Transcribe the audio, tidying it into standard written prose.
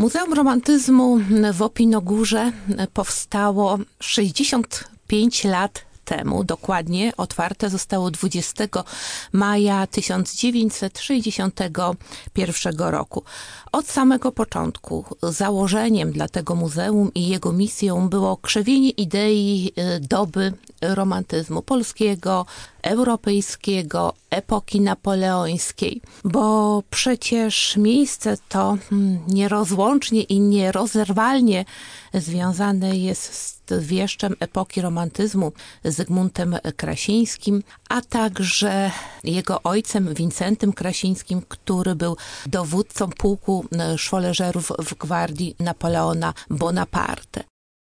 Muzeum Romantyzmu w Opinogórze powstało 65 lat temu. Dokładnie otwarte zostało 20 maja 1961 roku. Od samego początku założeniem dla tego muzeum i jego misją było krzewienie idei doby romantyzmu polskiego, europejskiego, epoki napoleońskiej, bo przecież miejsce to nierozłącznie i nierozerwalnie związane jest z wieszczem epoki romantyzmu Zygmuntem Krasińskim, a także jego ojcem Wincentym Krasińskim, który był dowódcą pułku szwoleżerów w gwardii Napoleona Bonaparte.